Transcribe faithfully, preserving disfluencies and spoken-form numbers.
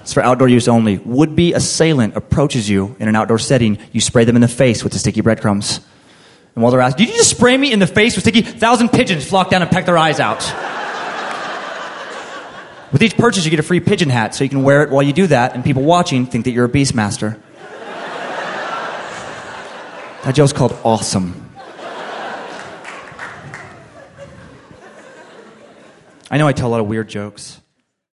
It's for outdoor use only. Would-be assailant approaches you in an outdoor setting. You spray them in the face with the sticky breadcrumbs. And while they're asking, did you just spray me in the face with sticky? Thousand pigeons flock down and peck their eyes out. With each purchase, you get a free pigeon hat, so you can wear it while you do that, and people watching think that you're a beastmaster. That joke's called awesome. I know I tell a lot of weird jokes.